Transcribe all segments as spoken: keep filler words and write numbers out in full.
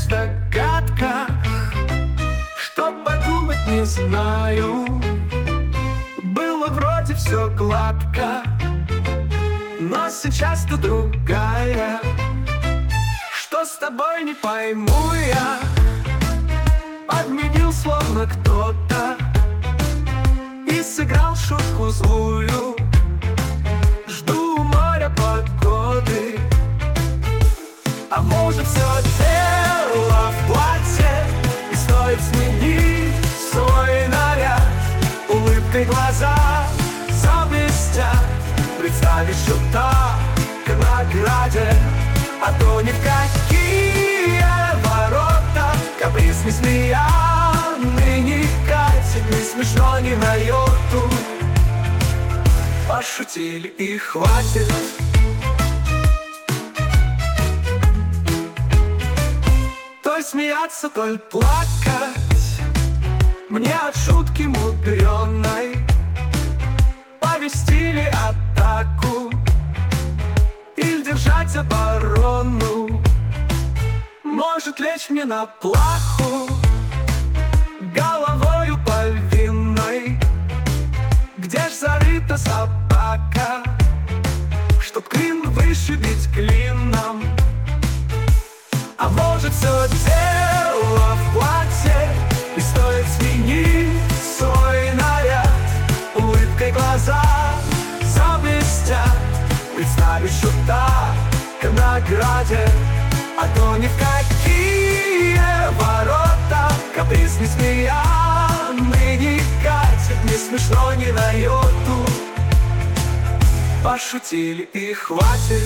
догадка, что подумать не знаю. Было вроде все гладко, но сейчас ты другая. Что с тобой, не пойму я. Подменил словно кто-то и сыграл шутку злую. Жду у моря погоды, а может все дело в платье, и стоит сменить свой наряд. Улыбкой глаза заблестят, представишь, что так к награде. А то ни в какие ворота каприз не смеяный, не катит, не смешно ни на йоту. Пошутили и хватит. То смеяться, то плакать, мне от шутки мудреной повестили атаку или держать оборону. Может лечь мне на плаху головою по винной, где ж зарыта собака, чтоб клин вышибить клином. А может все дело в платье, и стоит сменить свой наряд. Улыбкой глаза заблестят, представишь, что так к награде. А то ни в какие ворота каприз не смеяный, не катит, не смешно ни на йоту. Пошутили и хватит.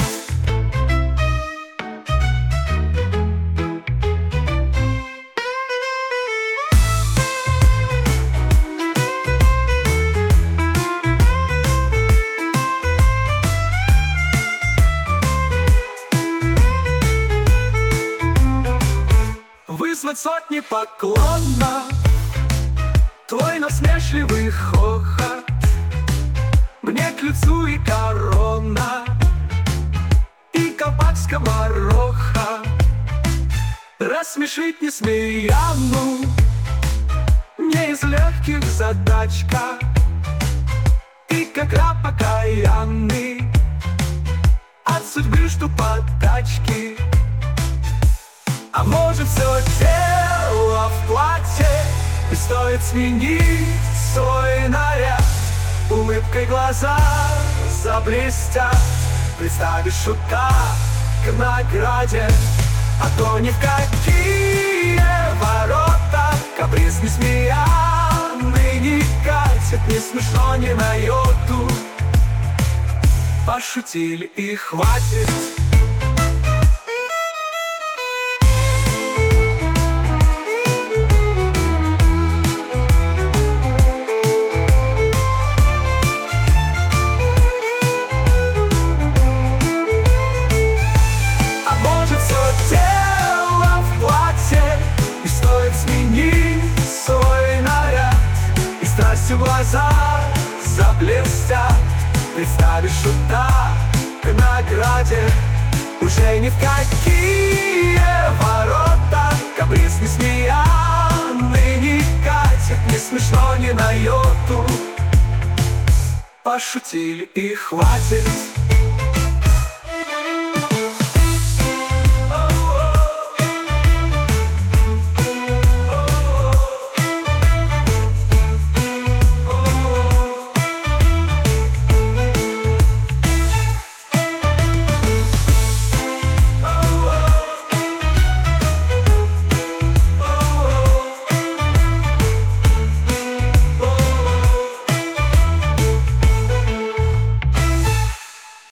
Выслать сотни поклонов, твой насмешливый хохот мне к лицу и корона, и колпак скомороха. Рассмешить несмеяну не из легких задачка, и как раб покаянный от судьбы жду подачки. А может все дело в платье, и стоит сменить свой наряд. Улыбкой глаза заблестят, представишь, что так к награде. А то ни в какие ворота каприз не смеяный, не катит, не смешно ни на йоту. Пошутили и хватит. В глаза заблестят, представишь, что так к награде. Уже ни в какие ворота каприз не смеяный, не катит, не смешно ни на йоту. Пошутили и хватит.